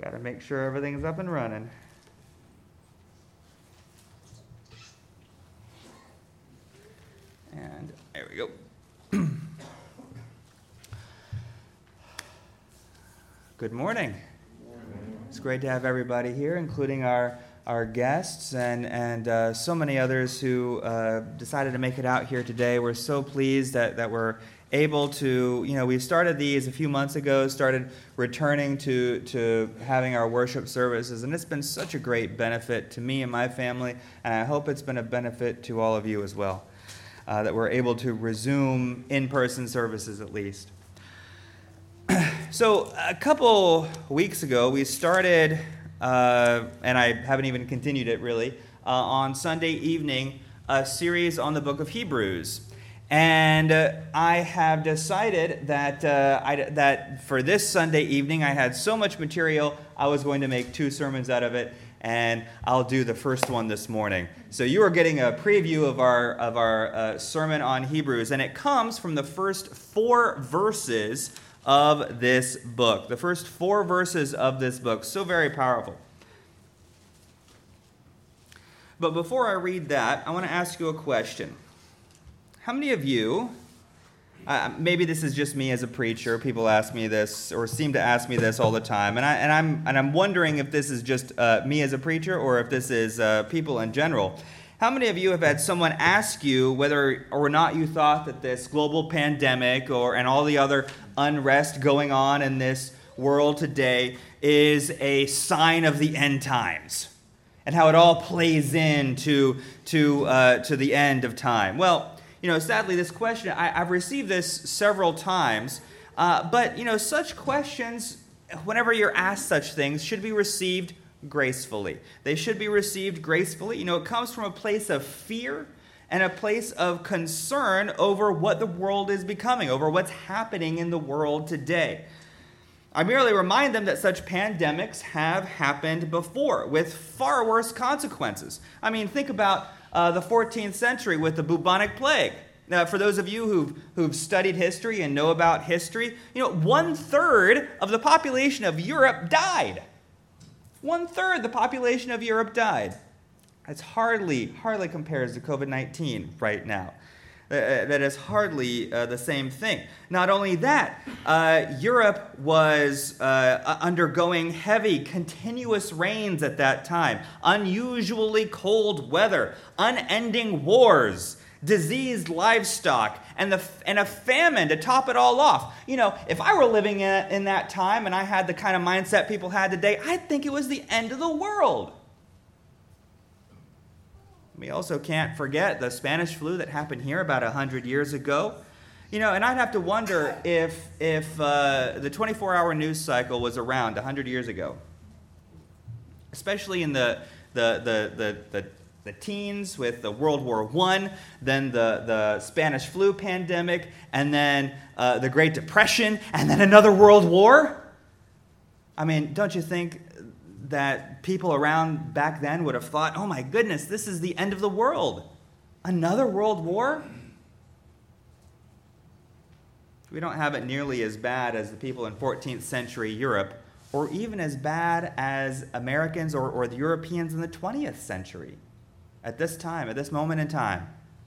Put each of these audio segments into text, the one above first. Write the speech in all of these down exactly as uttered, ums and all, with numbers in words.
Got to make sure everything's up and running. And there we go. Good morning. It's great to have everybody here, including our, our guests and, and uh, so many others who uh, decided to make it out here today. We're so pleased that, that we're able to, you know, we started these a few months ago, started returning to, to having our worship services, and it's been such a great benefit to me and my family, and I hope it's been a benefit to all of you as well, uh, that we're able to resume in-person services at least. So a couple weeks ago, we started, uh, and I haven't even continued it really, uh, on Sunday evening, a series on the book of Hebrews. And uh, I have decided that uh, I, that for this Sunday evening, I had so much material, I was going to make two sermons out of it, and I'll do the first one this morning. So you are getting a preview of our of our uh, sermon on Hebrews, and it comes from the first four verses of this book. The first four verses of this book, so very powerful. But before I read that, I want to ask you a question. How many of you, uh, maybe this is just me as a preacher, people ask me this or seem to ask me this all the time, and, I, and, I'm, and I'm wondering if this is just uh, me as a preacher or if this is uh, people in general. How many of you have had someone ask you whether or not you thought that this global pandemic or and all the other unrest going on in this world today is a sign of the end times and how it all plays into to, uh, to the end of time? Well, you know, sadly, this question, I, I've received this several times, uh, but, you know, such questions, whenever you're asked such things, should be received gracefully. They should be received gracefully. You know, it comes from a place of fear and a place of concern over what the world is becoming, over what's happening in the world today. I merely remind them that such pandemics have happened before with far worse consequences. I mean, think about Uh, the fourteenth century with the bubonic plague. Now, for those of you who've, who've studied history and know about history, you know, one third of the population of Europe died. One third the population of Europe died. That's hardly, hardly compares to covid nineteen right now. Uh, that is hardly uh, the same thing. Not only that, uh, Europe was uh, undergoing heavy, continuous rains at that time, unusually cold weather, unending wars, diseased livestock, and the and a famine to top it all off. You know, if I were living in, in that time and I had the kind of mindset people had today, I'd think it was the end of the world. We also can't forget the Spanish flu that happened here about one hundred years ago. You know, and I'd have to wonder if if uh, the twenty-four hour news cycle was around one hundred years ago, especially in the the the the, the, the teens with the World War One, then the, the Spanish flu pandemic, and then uh, the Great Depression, and then another World War. I mean, don't you think that people around back then would have thought, oh my goodness, this is the end of the world. Another world war? We don't have it nearly as bad as the people in fourteenth century Europe, or even as bad as Americans or, or the Europeans in the twentieth century at this time, at this moment in time.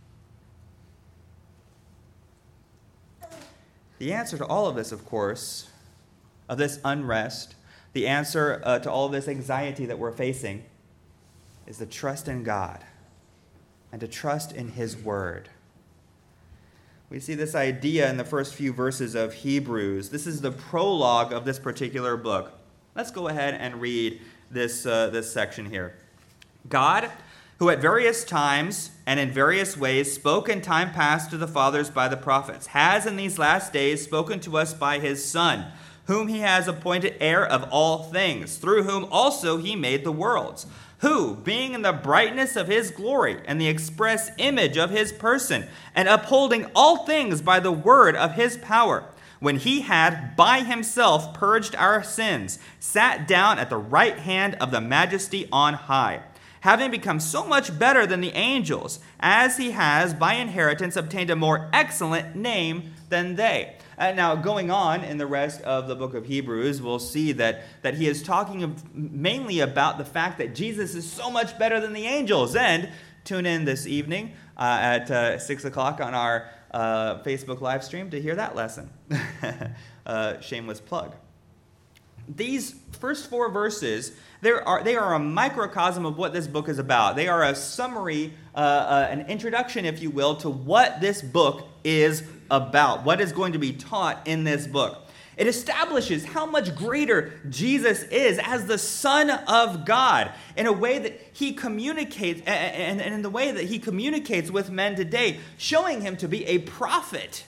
The answer to all of this, of course, of this unrest, the answer uh, to all of this anxiety that we're facing is to trust in God and to trust in His Word. We see this idea in the first few verses of Hebrews. This is the prologue of this particular book. Let's go ahead and read this, uh, this section here. God, who at various times and in various ways spoke in time past to the fathers by the prophets, has in these last days spoken to us by His Son, whom He has appointed heir of all things, through whom also He made the worlds, who, being in the brightness of His glory and the express image of His person, and upholding all things by the word of His power, when He had by Himself purged our sins, sat down at the right hand of the Majesty on high, having become so much better than the angels, as He has by inheritance obtained a more excellent name than they. Uh, now, going on in the rest of the book of Hebrews, we'll see that, that he is talking of mainly about the fact that Jesus is so much better than the angels. And tune in this evening uh, at uh, six o'clock on our uh, Facebook live stream to hear that lesson. uh, shameless plug. These first four verses, there are, they are a microcosm of what this book is about. They are a summary, uh, uh, an introduction, if you will, to what this book is about, what is going to be taught in this book. It establishes how much greater Jesus is as the Son of God in a way that he communicates, and, and in the way that he communicates with men today, showing him to be a prophet.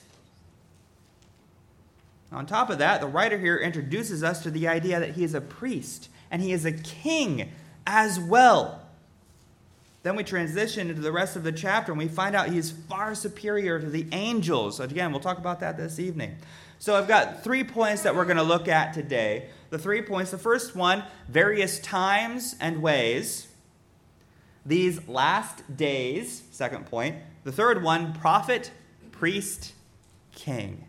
On top of that, the writer here introduces us to the idea that he is a priest and he is a king as well. Then we transition into the rest of the chapter and we find out he is far superior to the angels. So again, we'll talk about that this evening. So I've got three points that we're going to look at today. The three points, the first one, various times and ways. These last days, second point. The third one, prophet, priest, king.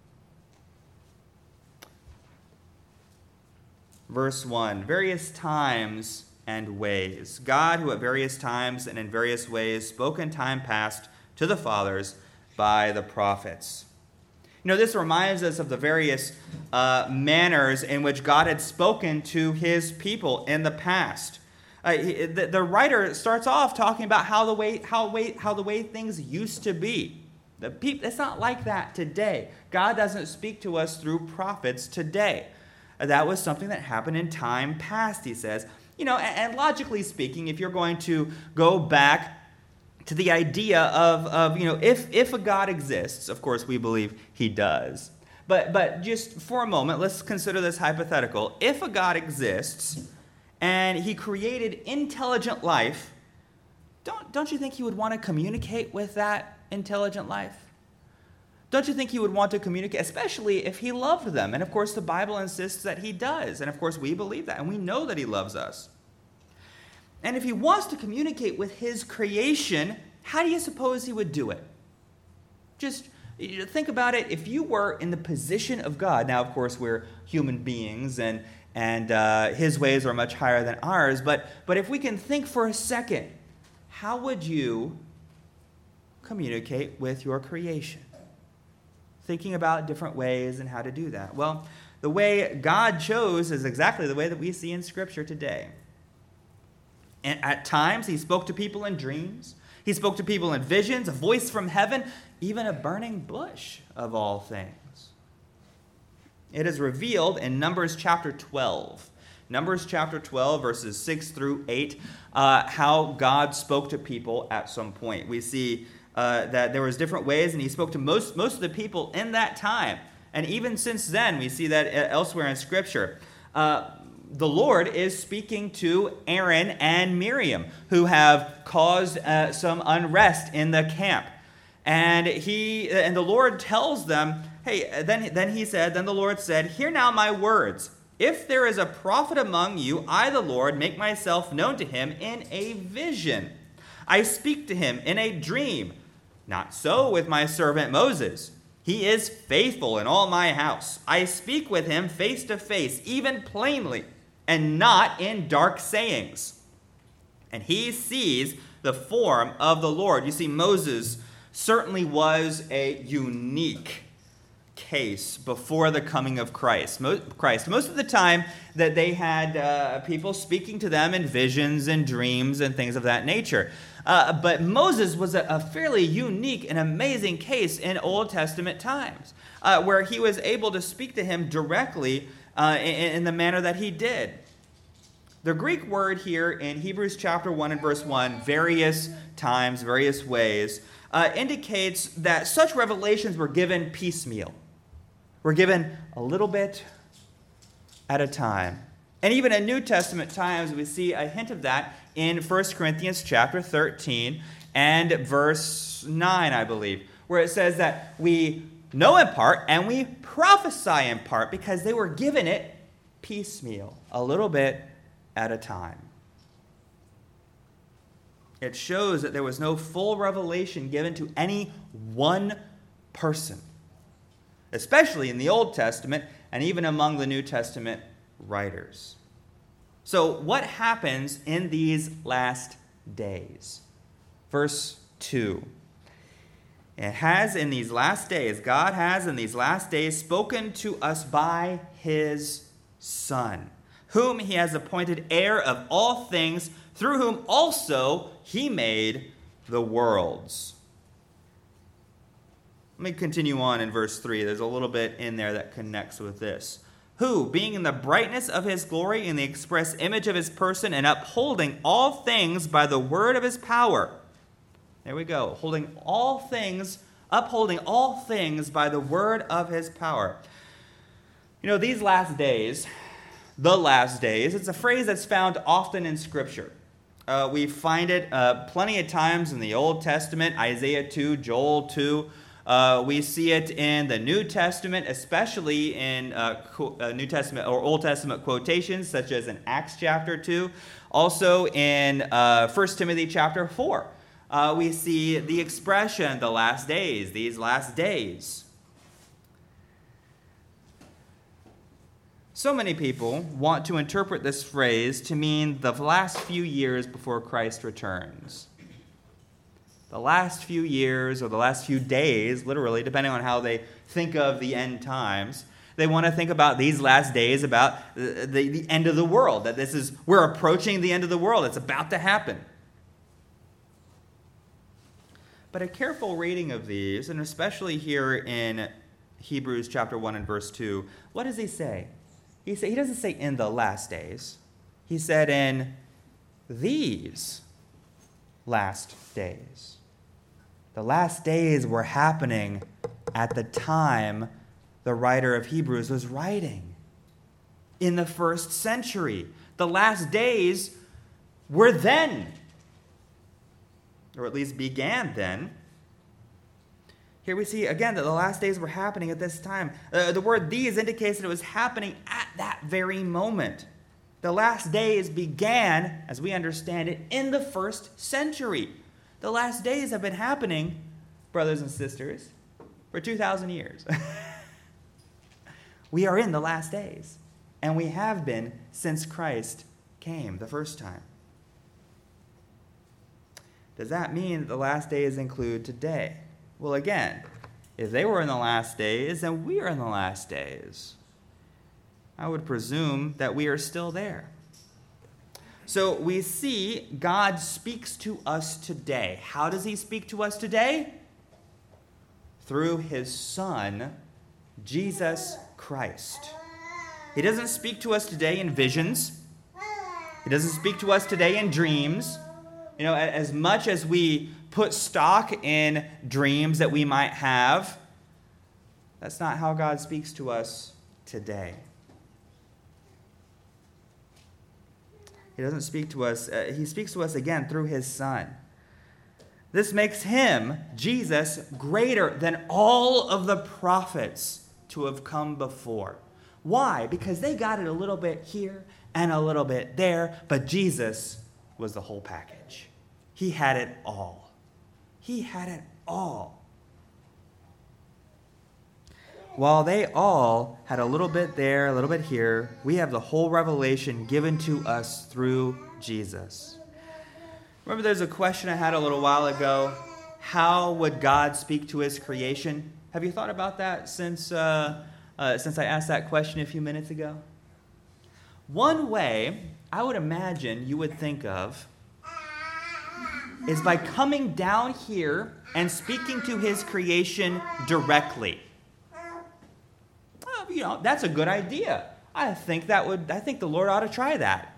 Verse one, various times and ways. God, who at various times and in various ways spoke in time past to the fathers by the prophets. You know, this reminds us of the various uh, manners in which God had spoken to his people in the past. Uh, he, the, the writer starts off talking about how the way how way how the way things used to be. The people, it's not like that today. God doesn't speak to us through prophets today. That was something that happened in time past, he says. You know, and, and logically speaking, if you're going to go back to the idea of, of you know, if, if a God exists, of course we believe he does. But, but just for a moment, let's consider this hypothetical. If a God exists and he created intelligent life, don't, don't you think he would want to communicate with that intelligent life? Don't you think he would want to communicate, especially if he loved them? And of course, the Bible insists that he does. And of course, we believe that, and we know that he loves us. And if he wants to communicate with his creation, how do you suppose he would do it? Just think about it. If you were in the position of God, now, of course, we're human beings, and, and uh, his ways are much higher than ours, but, but if we can think for a second, how would you communicate with your creation? Thinking about different ways and how to do that. Well, the way God chose is exactly the way that we see in Scripture today. And at times, he spoke to people in dreams. He spoke to people in visions, a voice from heaven, even a burning bush of all things. It is revealed in Numbers chapter twelve. Numbers chapter twelve, verses six through eight, uh, how God spoke to people at some point. We see Uh, that there was different ways, and he spoke to most, most of the people in that time. And even since then, we see that elsewhere in Scripture. Uh, the Lord is speaking to Aaron and Miriam, who have caused uh, some unrest in the camp. And he and the Lord tells them, hey, then, then he said, then the Lord said, hear now my words. If there is a prophet among you, I, the Lord, make myself known to him in a vision. I speak to him in a dream. Not so with my servant Moses. He is faithful in all my house. I speak with him face to face, even plainly, and not in dark sayings. And he sees the form of the Lord. You see, Moses certainly was a unique case before the coming of Christ. Christ. Most of the time that they had uh, people speaking to them in visions and dreams and things of that nature. Uh, but Moses was a, a fairly unique and amazing case in Old Testament times, uh, where he was able to speak to him directly uh, in, in the manner that he did. The Greek word here in Hebrews chapter one and verse one, various times, various ways, uh, indicates that such revelations were given piecemeal. Were given a little bit at a time. And even in New Testament times, we see a hint of that in First Corinthians chapter thirteen and verse nine, I believe, where it says that we know in part and we prophesy in part because they were given it piecemeal, a little bit at a time. It shows that there was no full revelation given to any one person. especially in the Old Testament and even among the New Testament writers. So what happens in these last days? Verse two. It has in these last days, God has in these last days spoken to us by his Son, whom he has appointed heir of all things, through whom also he made the worlds. Let me continue on in verse three. There's a little bit in there that connects with this. Who, being in the brightness of his glory, in the express image of his person, and upholding all things by the word of his power. There we go. Holding all things, upholding all things by the word of his power. You know, these last days, the last days, it's a phrase that's found often in Scripture. Uh, we find it uh, plenty of times in the Old Testament, Isaiah two, Joel two. Uh, we see it in the New Testament, especially in uh, co- uh, New Testament or Old Testament quotations, such as in Acts chapter two. Also in uh, First Timothy chapter four. Uh, we see the expression, the last days, these last days. So many people want to interpret this phrase to mean the last few years before Christ returns. The last few years or the last few days, literally, depending on how they think of the end times. They want to think about these last days, about the, the, the end of the world, that this is, we're approaching the end of the world. It's about to happen. But a careful reading of these, and especially here in Hebrews chapter one and verse two, what does he say? He, say, he doesn't say in the last days. He said in these last days. The last days were happening at the time the writer of Hebrews was writing. In the first century. The last days were then. Or at least began then. Here we see again that the last days were happening at this time. Uh, the word these indicates that it was happening at that very moment. The last days began, as we understand it, in the first century. The last days have been happening, brothers and sisters, for two thousand years. We are in the last days, and we have been since Christ came the first time. Does that mean that the last days include today? Well, again, if they were in the last days, then we are in the last days. I would presume that we are still there. So we see God speaks to us today. How does he speak to us today? Through his Son, Jesus Christ. He doesn't speak to us today in visions. He doesn't speak to us today in dreams. You know, as much as we put stock in dreams that we might have, that's not how God speaks to us today. He doesn't speak to us. Uh, he speaks to us again through his Son. This makes him, Jesus, greater than all of the prophets to have come before. Why? Because they got it a little bit here and a little bit there, but Jesus was the whole package. He had it all. He had it all. While they all had a little bit there, a little bit here, we have the whole revelation given to us through Jesus. Remember, there's a question I had a little while ago. How would God speak to his creation? Have you thought about that since, uh, uh, since I asked that question a few minutes ago? One way I would imagine you would think of is by coming down here and speaking to his creation directly. Well, you know, that's a good idea. I think that would, I think the Lord ought to try that.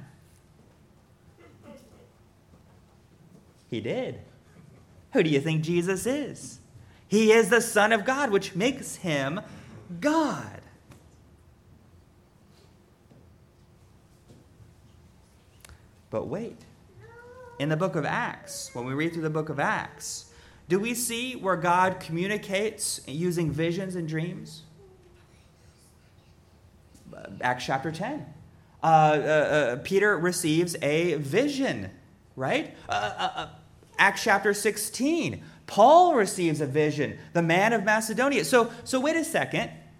He did. Who do you think Jesus is? He is the Son of God, which makes him God. But wait. In the book of Acts, when we read through the book of Acts, do we see where God communicates using visions and dreams? Acts chapter ten. Uh, uh, uh, Peter receives a vision, right? Uh, uh, uh, Acts chapter sixteen. Paul receives a vision, the man of Macedonia. So, so wait a second.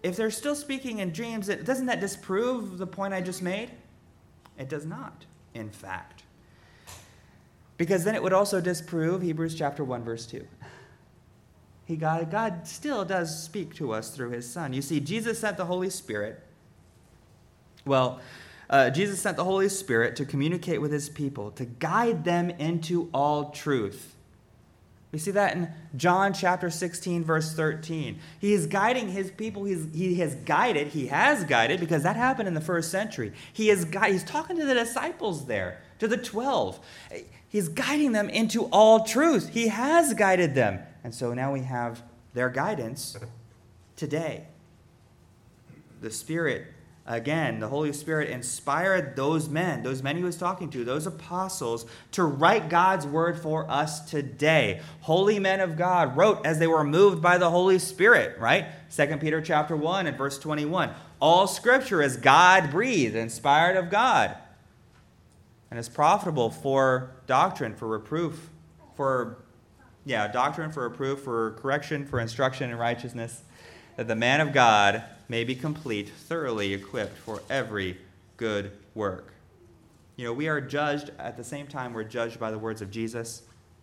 if they're still speaking in dreams, it, doesn't that disprove the point I just made? It does not, in fact. Because then it would also disprove Hebrews chapter one, verse two. He, God, God still does speak to us through his Son. You see, Jesus sent the Holy Spirit. Well, uh, Jesus sent the Holy Spirit to communicate with his people, to guide them into all truth. We see that in John chapter sixteen, verse thirteen. He is guiding his people. He's, he has guided, he has guided, because that happened in the first century. He is guide, He's talking to the disciples there, to the twelve. He's guiding them into all truth. He has guided them. And so now we have their guidance today. The Spirit, again, the Holy Spirit inspired those men, those men he was talking to, those apostles, to write God's word for us today. Holy men of God wrote as they were moved by the Holy Spirit, right? Second Peter chapter one and verse twenty-one. All Scripture is God-breathed, inspired of God, and is profitable for doctrine, for reproof, for, yeah, doctrine, for reproof, for correction, for instruction in righteousness, that the man of God may be complete, thoroughly equipped for every good work. You know, we are judged, at the same time we're judged by the words of Jesus.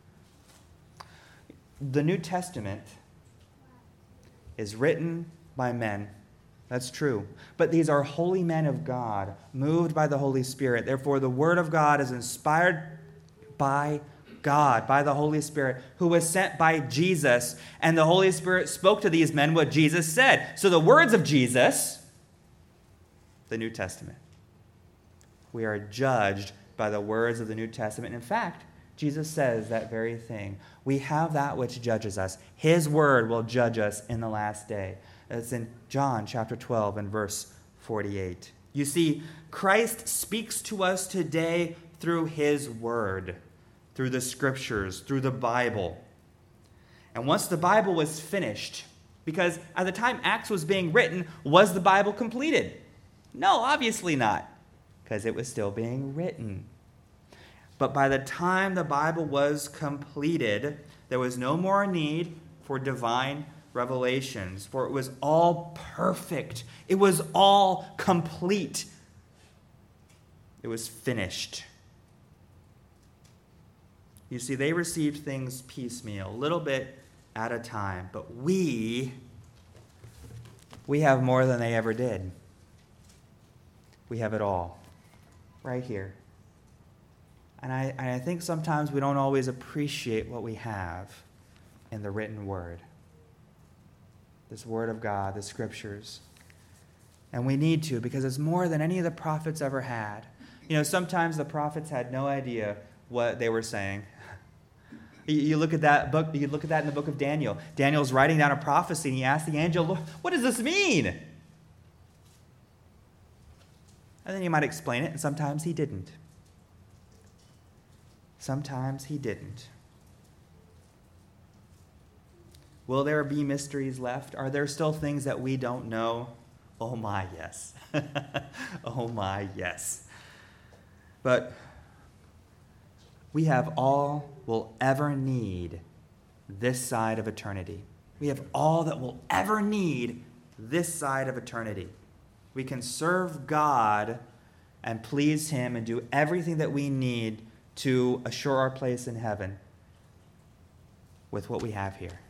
The New Testament is written by men. That's true. But these are holy men of God, moved by the Holy Spirit. Therefore, the Word of God is inspired by God, by the Holy Spirit, who was sent by Jesus. And the Holy Spirit spoke to these men what Jesus said. So the words of Jesus, the New Testament. We are judged by the words of the New Testament. In fact, Jesus says that very thing. We have that which judges us. His word will judge us in the last day. That's in John chapter twelve and verse forty-eight. You see, Christ speaks to us today through his word, through the scriptures, through the Bible. And once the Bible was finished, because at the time Acts was being written, was the Bible completed? No, obviously not, because it was still being written. But by the time the Bible was completed, there was no more need for divine revelations, for it was all perfect. It was all complete. It was finished. You see, they received things piecemeal, a little bit at a time. But we, we have more than they ever did. We have it all, right here. And I, and I think sometimes we don't always appreciate what we have in the written word. This word of God, the scriptures. And we need to, because it's more than any of the prophets ever had. You know, sometimes the prophets had no idea what they were saying. You look at that book, you look at that in the book of Daniel. Daniel's writing down a prophecy, and he asked the angel, what does this mean? And then he might explain it, and sometimes he didn't. Sometimes he didn't. Will there be mysteries left? Are there still things that we don't know? Oh my, yes. Oh my, yes. But we have all we'll ever need this side of eternity. We have all that we'll ever need this side of eternity. We can serve God and please him and do everything that we need to assure our place in heaven with what we have here.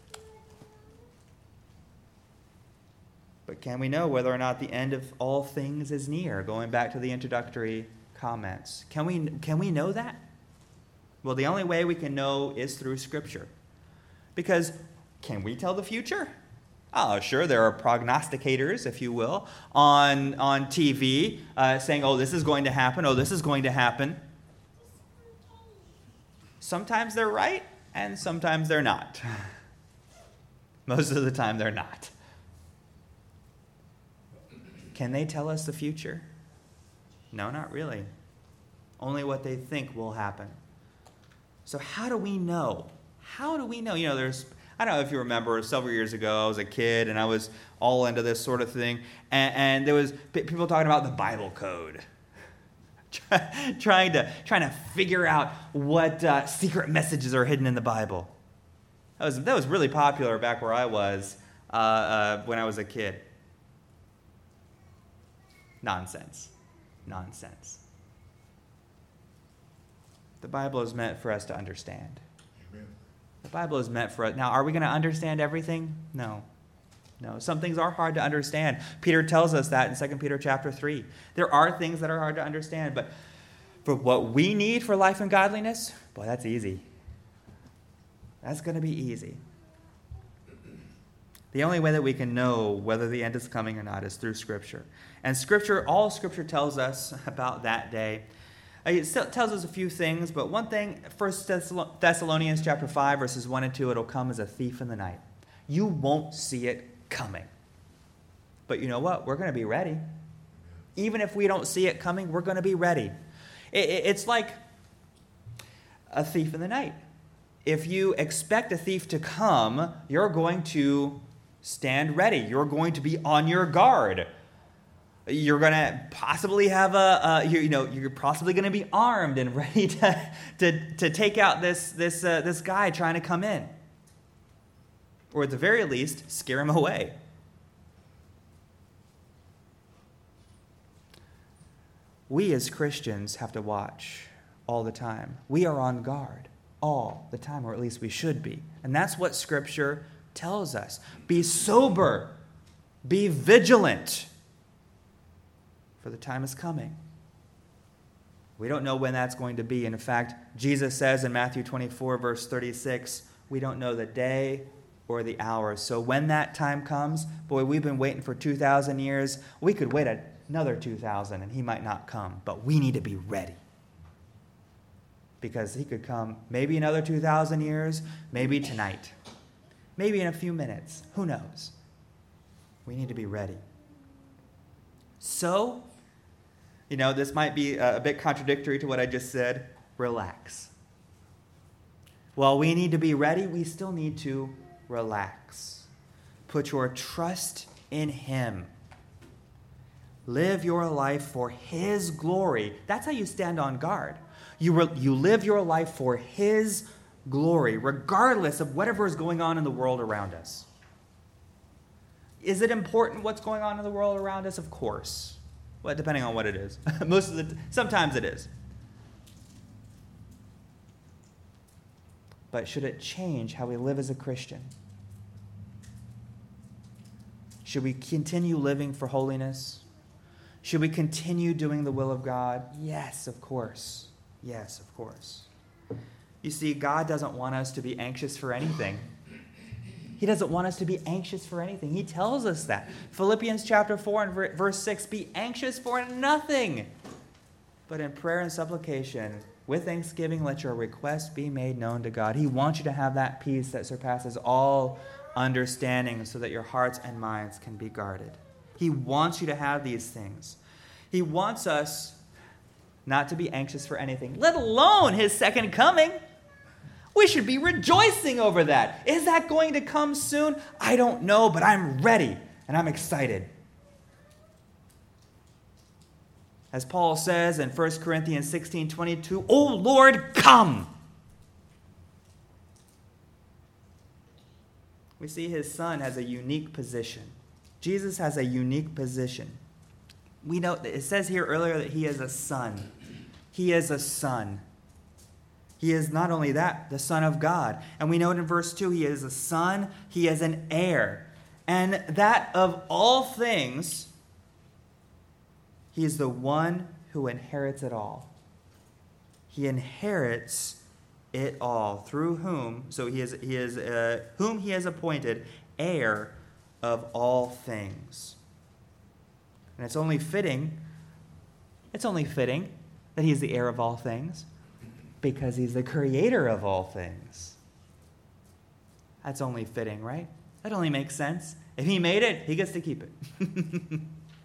But can we know whether or not the end of all things is near? Going back to the introductory comments. Can we, can we know that? Well, the only way we can know is through Scripture. Because can we tell the future? Oh, sure, there are prognosticators, if you will, on, on T V uh, saying, oh, this is going to happen, oh, this is going to happen. Sometimes they're right, and sometimes they're not. Most of the time, they're not. Can they tell us the future? No, not really. Only what they think will happen. So how do we know? How do we know? You know, there's, I don't know if you remember, several years ago, I was a kid, and I was all into this sort of thing, and, and there was people talking about the Bible code. trying to trying to figure out what uh, secret messages are hidden in the Bible. That was, that was really popular back where I was uh, uh, when I was a kid. Nonsense. Nonsense. The Bible is meant for us to understand. Amen. The Bible is meant for us. Now, are we going to understand everything? No. No. Some things are hard to understand. Peter tells us that in Second Peter chapter three. There are things that are hard to understand, but for what we need for life and godliness, boy, that's easy. That's going to be easy. The only way that we can know whether the end is coming or not is through Scripture. And Scripture, all Scripture tells us about that day. It still tells us a few things, but one thing, First Thessalonians chapter five, verses one and two, it'll come as a thief in the night. You won't see it coming. But you know what? We're going to be ready. Even if we don't see it coming, we're going to be ready. It, it, it's like a thief in the night. If you expect a thief to come, you're going to stand ready. You're going to be on your guard. You're going to possibly have a, a you, you know, you're possibly going to be armed and ready to, to, to take out this, this, uh, this guy trying to come in. Or at the very least, scare him away. We as Christians have to watch all the time. We are on guard all the time, or at least we should be. And that's what Scripture tells us. Be sober. Be vigilant. For the time is coming. We don't know when that's going to be. And in fact, Jesus says in Matthew twenty-four, verse thirty-six, we don't know the day or the hour. So when that time comes, boy, we've been waiting for two thousand years. We could wait another two thousand and he might not come. But we need to be ready. Because he could come maybe another two thousand years, maybe tonight, maybe in a few minutes. Who knows? We need to be ready. So, you know, this might be a bit contradictory to what I just said. Relax. While we need to be ready, we still need to relax. Put your trust in him. Live your life for his glory. That's how you stand on guard. You, re- you live your life for his glory, regardless of whatever is going on in the world around us. Is it important what's going on in the world around us? Of course. Well, depending on what it is. Most of the sometimes it is. But should it change how we live as a Christian? Should we continue living for holiness? Should we continue doing the will of God? Yes, of course. Yes, of course. You see, God doesn't want us to be anxious for anything. He doesn't want us to be anxious for anything. He tells us that. Philippians chapter four and verse six, be anxious for nothing, but in prayer and supplication, with thanksgiving, let your requests be made known to God. He wants you to have that peace that surpasses all understanding so that your hearts and minds can be guarded. He wants you to have these things. He wants us not to be anxious for anything, let alone his second coming. We should be rejoicing over that. Is that going to come soon? I don't know, but I'm ready and I'm excited. As Paul says in First Corinthians sixteen twenty-two, O Lord, come. We see his son has a unique position. Jesus has a unique position. We know that it says here earlier that he is a son. He is a son. He is not only that, the Son of God. And we know in verse two, he is a son, he is an heir. And that of all things, he is the one who inherits it all. He inherits it all, through whom, so he is, he is uh, whom he has appointed heir of all things. And it's only fitting, it's only fitting that he is the heir of all things, because he's the creator of all things. That's only fitting, right? That only makes sense. If he made it, he gets to keep it.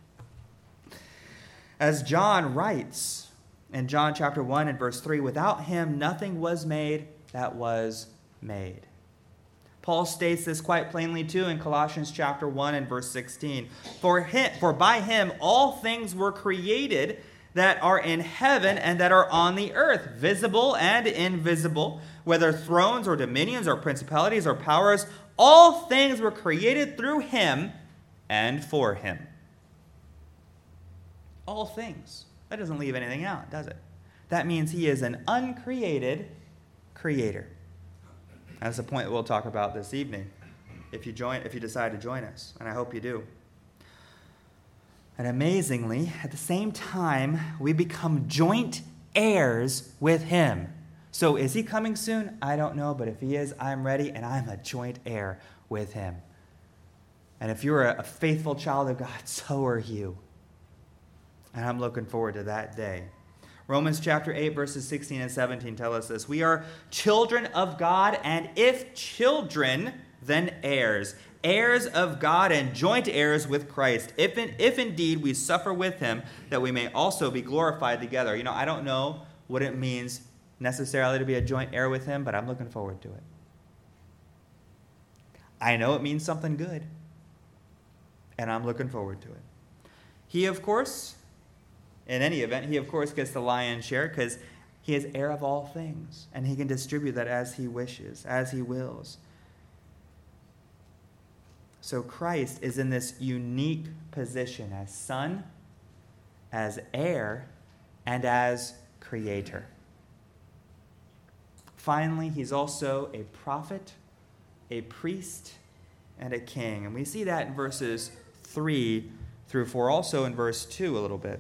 As John writes in John chapter one and verse three, without him nothing was made that was made. Paul states this quite plainly too in Colossians chapter one and verse sixteen. For him, for by him all things were created that are in heaven and that are on the earth, visible and invisible, whether thrones or dominions or principalities or powers, all things were created through him and for him. All things. That doesn't leave anything out, does it? That means he is an uncreated creator. That's the point that we'll talk about this evening, if you join, if you decide to join us, and I hope you do. And amazingly, at the same time, we become joint heirs with him. So is he coming soon? I don't know, but if he is, I'm ready, and I'm a joint heir with him. And if you're a faithful child of God, so are you. And I'm looking forward to that day. Romans chapter eight, verses sixteen and seventeen tell us this. We are children of God, and if children, then heirs. Heirs of God and joint heirs with Christ. If, in, if indeed we suffer with him, that we may also be glorified together. You know, I don't know what it means necessarily to be a joint heir with him, but I'm looking forward to it. I know it means something good, and I'm looking forward to it. He, of course, in any event, he, of course, gets the lion's share because he is heir of all things, and he can distribute that as he wishes, as he wills. So Christ is in this unique position as son, as heir, and as creator. Finally, he's also a prophet, a priest, and a king. And we see that in verses three through four, also in verse two a little bit.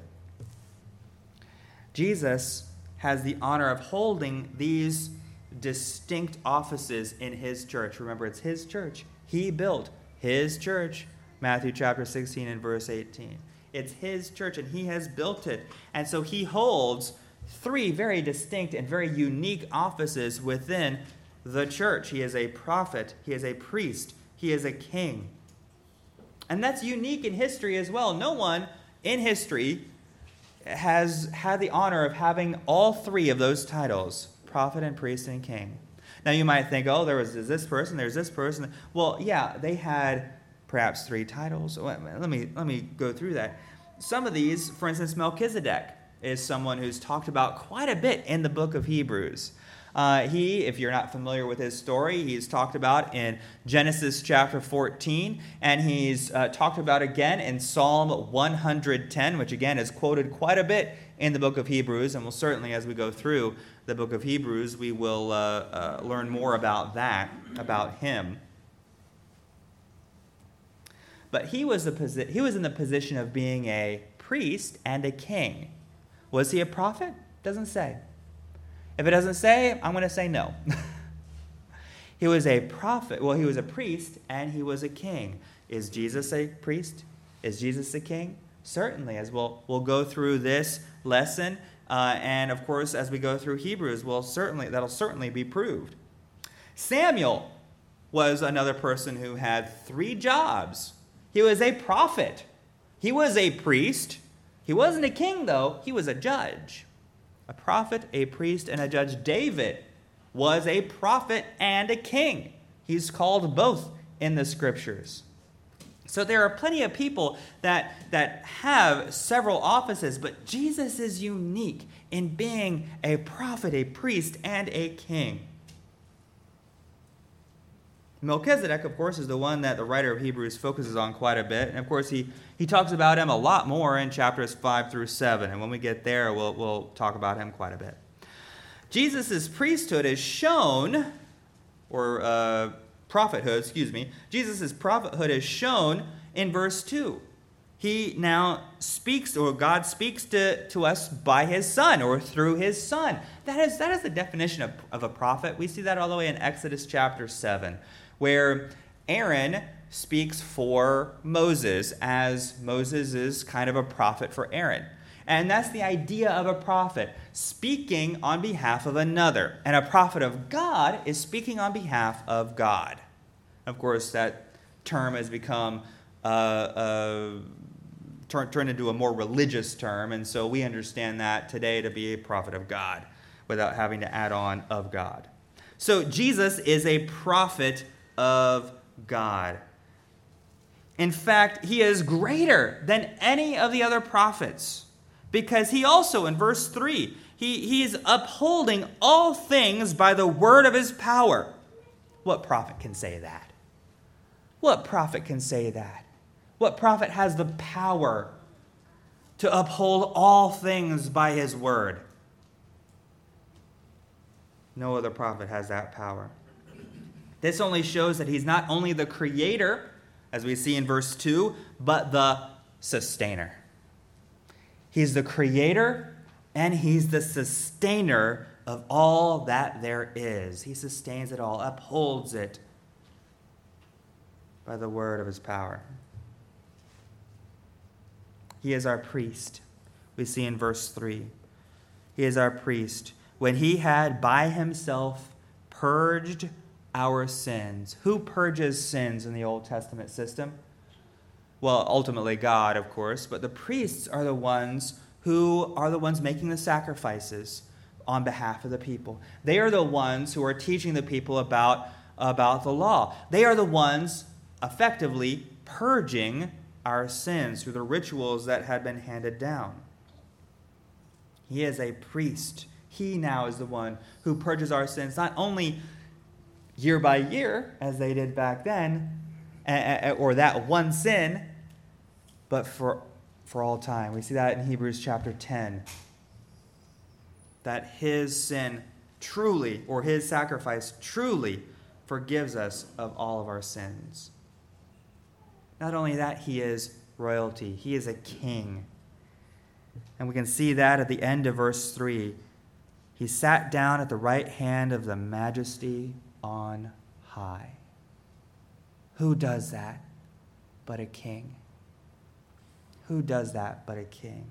Jesus has the honor of holding these distinct offices in his church. Remember, it's his church. He built his church, Matthew chapter sixteen and verse eighteen. It's his church, and he has built it. And so he holds three very distinct and very unique offices within the church. He is a prophet, he is a priest, he is a king. And that's unique in history as well. No one in history has had the honor of having all three of those titles, prophet and priest and king. Now you might think, oh, there was this person, there's this person. Well, yeah, they had perhaps three titles. Let me, let me go through that. Some of these, for instance, Melchizedek is someone who's talked about quite a bit in the book of Hebrews. Uh, he, if you're not familiar with his story, he's talked about in Genesis chapter fourteen, and he's uh, talked about again in Psalm one hundred ten, which again is quoted quite a bit in the book of Hebrews, and we'll certainly, as we go through the book of Hebrews, we will uh, uh, learn more about that, about him. But he was, the posi- he was in the position of being a priest and a king. Was he a prophet? Doesn't say. If it doesn't say, I'm going to say no. He was a prophet. Well, he was a priest and he was a king. Is Jesus a priest? Is Jesus a king? Certainly, as we'll, we'll go through this lesson. Uh, and of course, as we go through Hebrews, we'll certainly, that'll certainly be proved. Samuel was another person who had three jobs. He was a prophet. He was a priest. He wasn't a king, though. He was a judge. A prophet, a priest, and a judge. David was a prophet and a king. He's called both in the scriptures. So there are plenty of people that, that have several offices, but Jesus is unique in being a prophet, a priest, and a king. Melchizedek, of course, is the one that the writer of Hebrews focuses on quite a bit. And of course, he, he talks about him a lot more in chapters five through seven. And when we get there, we'll, we'll talk about him quite a bit. Jesus' priesthood is shown, or uh, prophethood, excuse me. Jesus' prophethood is shown in verse two. He now speaks, or God speaks to, to us by his son, or through his son. That is, that is the definition of, of a prophet. We see that all the way in Exodus chapter seven, where Aaron speaks for Moses, as Moses is kind of a prophet for Aaron. And that's the idea of a prophet, speaking on behalf of another. And a prophet of God is speaking on behalf of God. Of course, that term has become uh, uh, turn, turned into a more religious term, and so we understand that today to be a prophet of God, without having to add on of God. So Jesus is a prophet of God. In fact, he is greater than any of the other prophets, because he also, in verse three, he, he is upholding all things by the word of his power. What prophet can say that? What prophet can say that? What prophet has the power to uphold all things by his word. No other prophet has that power. This only shows that he's not only the creator, as we see in verse two, but the sustainer. He's the creator and he's the sustainer of all that there is. He sustains it all, upholds it by the word of his power. He is our priest. We see in verse three. He is our priest. When he had by himself purged our sins. Who purges sins in the Old Testament system? Well, ultimately God, of course, but the priests are the ones who are the ones making the sacrifices on behalf of the people. They are the ones who are teaching the people about, about the law. They are the ones effectively purging our sins through the rituals that had been handed down. He is a priest. He now is the one who purges our sins, not only year by year, as they did back then, or that one sin, but for, for all time. We see that in Hebrews chapter ten. That his sin truly, or his sacrifice truly, forgives us of all of our sins. Not only that, he is royalty. He is a king. And we can see that at the end of verse three. He sat down at the right hand of the majesty on high. Who does that but a king? Who does that but a king?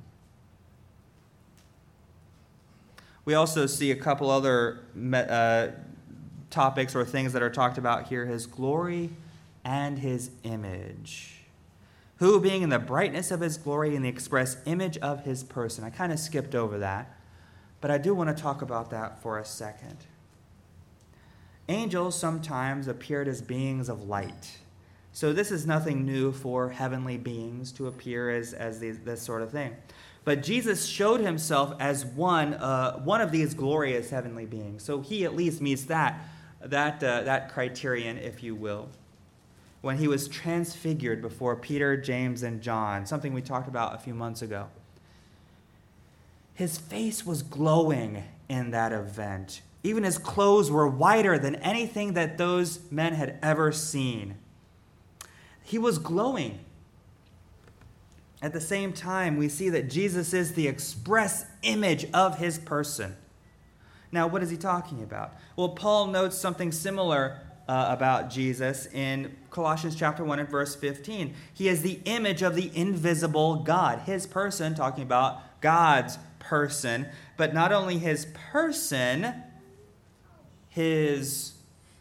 We also see a couple other uh, topics or things that are talked about here. His glory and his image. Who, being in the brightness of his glory and the express image of his person. I kind of skipped over that, but I do want to talk about that for a second. Angels sometimes appeared as beings of light. So this is nothing new for heavenly beings to appear as, as these, this sort of thing. But Jesus showed himself as one, uh, one of these glorious heavenly beings. So he at least meets that, that, uh, that criterion, if you will. When he was transfigured before Peter, James, and John, something we talked about a few months ago. His face was glowing in that event. Even his clothes were whiter than anything that those men had ever seen. He was glowing. At the same time, we see that Jesus is the express image of his person. Now, what is he talking about? Well, Paul notes something similar uh, about Jesus in Colossians chapter one and verse fifteen. He is the image of the invisible God. His person, talking about God's person, but not only his person, his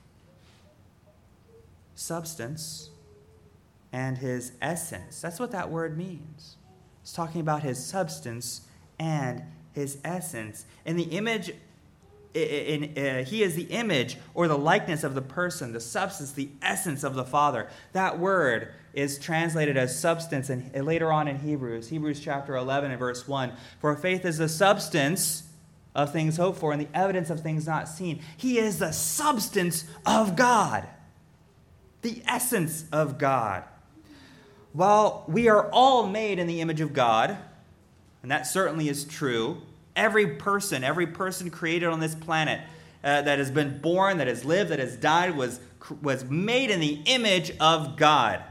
substance and his essence. That's what that word means. It's talking about his substance and his essence. In the image, in, in, uh, he is the image or the likeness of the person, the substance, the essence of the Father. That word is translated as substance, and later on in Hebrews, Hebrews chapter eleven and verse one, for faith is the substance of things hoped for and the evidence of things not seen. He is the substance of God, the essence of God. While we are all made in the image of God, and that certainly is true, every person, every person created on this planet uh, that has been born, that has lived, that has died, was, was made in the image of God.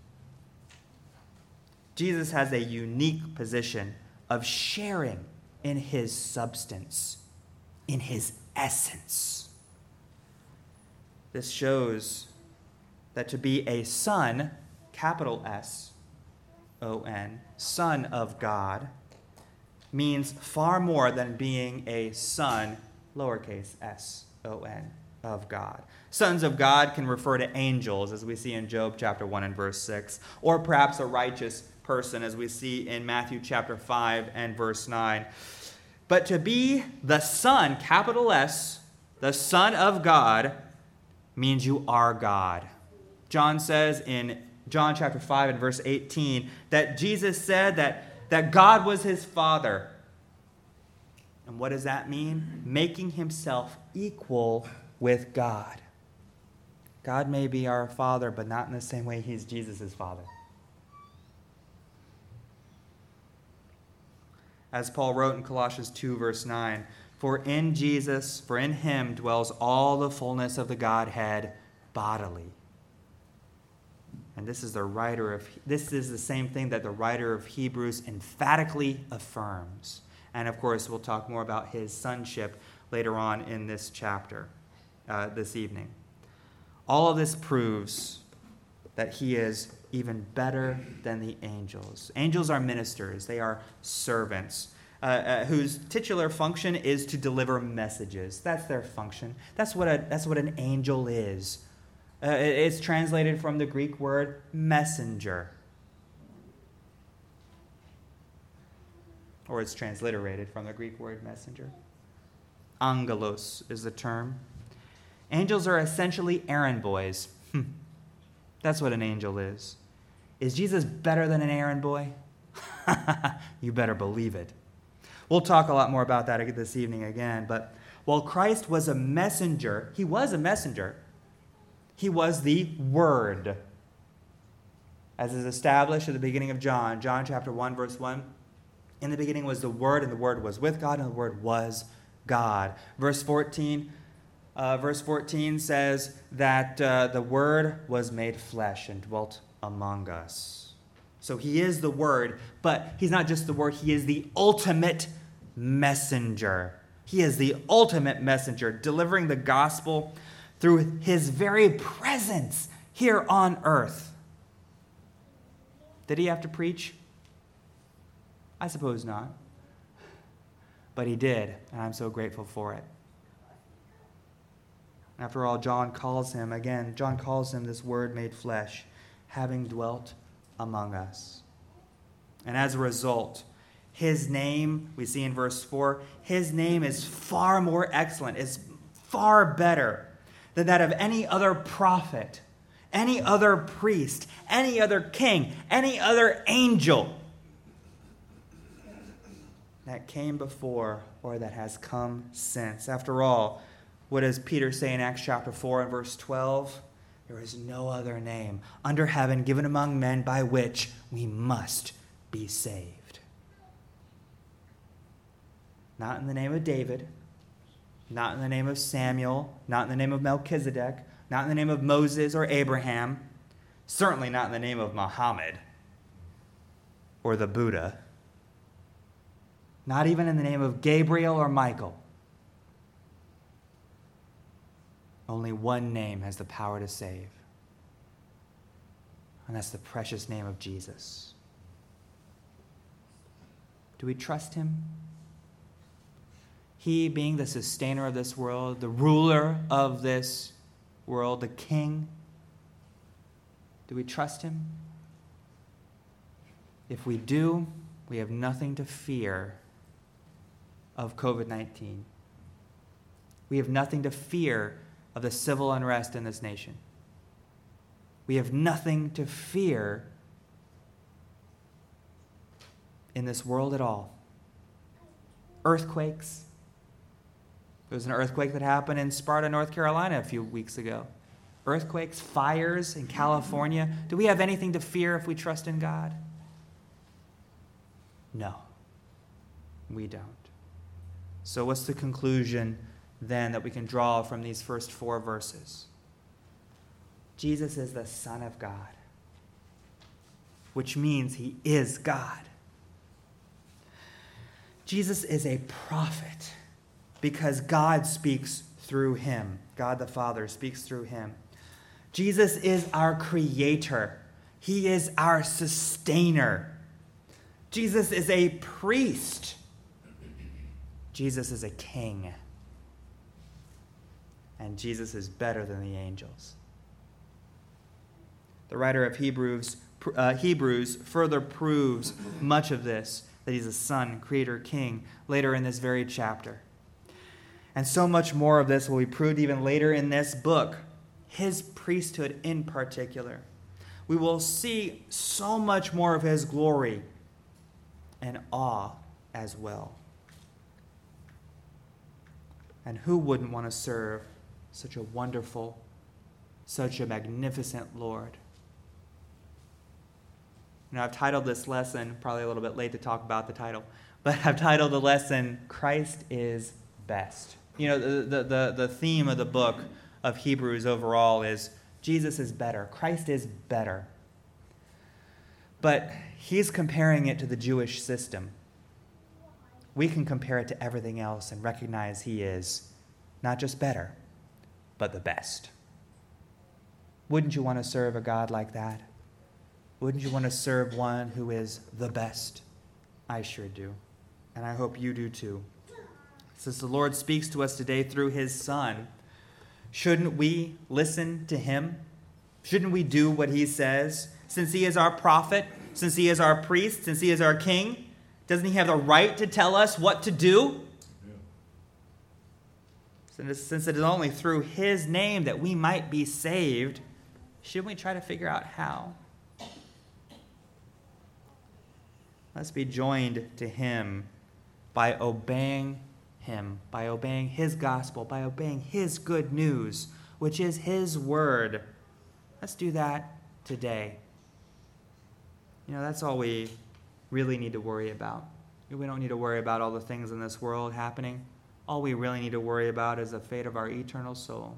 Jesus has a unique position of sharing in his substance, in his essence. This shows that to be a son, capital S O N, Son of God, means far more than being a son, lowercase s O N, of God. Sons of God can refer to angels, as we see in Job chapter one and verse six, or perhaps a righteous person, as we see in Matthew chapter five and verse nine. But to be the Son, capital S, the Son of God, means you are God. John says in John chapter five and verse eighteen that Jesus said that, that God was his Father. And what does that mean? Making himself equal with God. God may be our Father, but not in the same way he's Jesus' Father. As Paul wrote in Colossians two, verse nine, for in Jesus, for in him dwells all the fullness of the Godhead bodily. And this is the writer of this is the same thing that the writer of Hebrews emphatically affirms. And of course, we'll talk more about his sonship later on in this chapter, uh, this evening. All of this proves that he is even better than the angels. Angels are ministers. They are servants uh, uh, whose titular function is to deliver messages. That's their function. That's what a, that's what an angel is. Uh, it, it's translated from the Greek word messenger. Or it's transliterated from the Greek word messenger. Angelos is the term. Angels are essentially errand boys. That's what an angel is. Is Jesus better than an errand boy? You better believe it. We'll talk a lot more about that this evening again, but while Christ was a messenger, he was a messenger. He was the Word. As is established at the beginning of John, John chapter one, verse one, in the beginning was the Word, and the Word was with God, and the Word was God. Verse fourteen, uh, verse fourteen says that uh, the Word was made flesh and dwelt among us. So he is the Word, but he's not just the Word, he is the ultimate messenger. He is the ultimate messenger, delivering the gospel through his very presence here on earth. Did he have to preach? I suppose not. But he did, and I'm so grateful for it. After all, John calls him, again, John calls him this Word made flesh, having dwelt among us. And as a result, his name, we see in verse four, his name is far more excellent, is far better than that of any other prophet, any other priest, any other king, any other angel that came before or that has come since. After all, what does Peter say in Acts chapter four and verse twelve? There is no other name under heaven given among men by which we must be saved. Not in the name of David, not in the name of Samuel, not in the name of Melchizedek, not in the name of Moses or Abraham, certainly not in the name of Muhammad or the Buddha, not even in the name of Gabriel or Michael. Only one name has the power to save, and that's the precious name of Jesus. Do we trust him? He being the sustainer of this world, the ruler of this world, the king. Do we trust him? If we do, we have nothing to fear of covid nineteen. We have nothing to fear of the civil unrest in this nation. We have nothing to fear in this world at all. Earthquakes. There was an earthquake that happened in Sparta, North Carolina a few weeks ago. Earthquakes, fires in California. Do we have anything to fear if we trust in God? No, we don't. So what's the conclusion then that we can draw from these first four verses? Jesus is the Son of God, which means he is God. Jesus is a prophet because God speaks through him. God the Father speaks through him. Jesus is our creator. He is our sustainer. Jesus is a priest. Jesus is a king. And Jesus is better than the angels. The writer of Hebrews, uh, Hebrews further proves much of this, that he's a son, creator, king, later in this very chapter. And so much more of this will be proved even later in this book, his priesthood in particular. We will see so much more of his glory and awe as well. And who wouldn't want to serve such a wonderful, such a magnificent Lord? You know, I've titled this lesson, probably a little bit late to talk about the title, but I've titled the lesson, Christ is Best. You know, the, the, the, the theme of the book of Hebrews overall is Jesus is better. Christ is better. But he's comparing it to the Jewish system. We can compare it to everything else and recognize he is not just better, but the best. Wouldn't you want to serve a God like that? Wouldn't you want to serve one who is the best? I sure do. And I hope you do too. Since the Lord speaks to us today through his Son, shouldn't we listen to him? Shouldn't we do what he says? Since he is our prophet, since he is our priest, since he is our king, doesn't he have the right to tell us what to do? Yeah. Since it is only through his name that we might be saved, shouldn't we try to figure out how? Let's be joined to him by obeying him, by obeying his gospel, by obeying his good news, which is his word. Let's do that today. You know, that's all we really need to worry about. We don't need to worry about all the things in this world happening. All we really need to worry about is the fate of our eternal soul.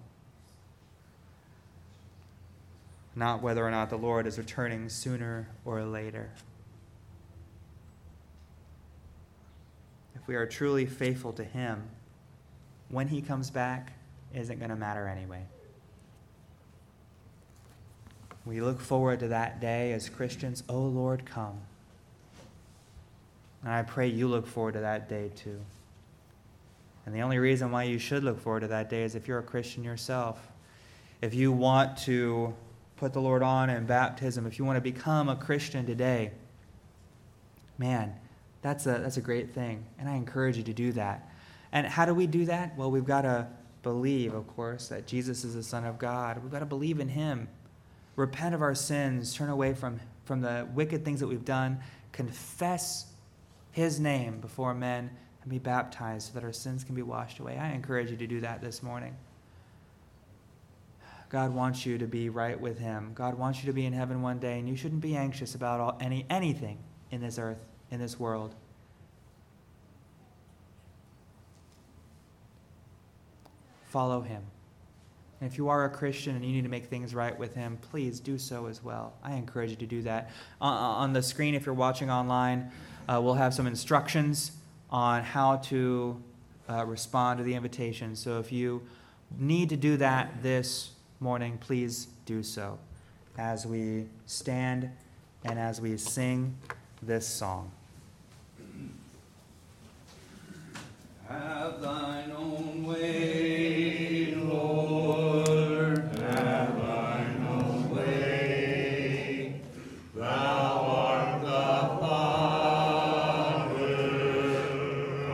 Not whether or not the Lord is returning sooner or later. If we are truly faithful to him, when he comes back, isn't going to matter anyway. We look forward to that day as Christians. Oh, Lord, come. And I pray you look forward to that day too. And the only reason why you should look forward to that day is if you're a Christian yourself. If you want to put the Lord on in baptism, if you want to become a Christian today, man, that's a, that's a great thing. And I encourage you to do that. And how do we do that? Well, we've got to believe, of course, that Jesus is the Son of God. We've got to believe in him. Repent of our sins, turn away from, from the wicked things that we've done, confess his name before men, and be baptized so that our sins can be washed away. I encourage you to do that this morning. God wants you to be right with him. God wants you to be in heaven one day, and you shouldn't be anxious about all, any anything in this earth, in this world. Follow him. And if you are a Christian and you need to make things right with him, please do so as well. I encourage you to do that. Uh, on the screen, if you're watching online, uh, we'll have some instructions on how to uh, respond to the invitation. So if you need to do that this morning, please do so as we stand and as we sing this song.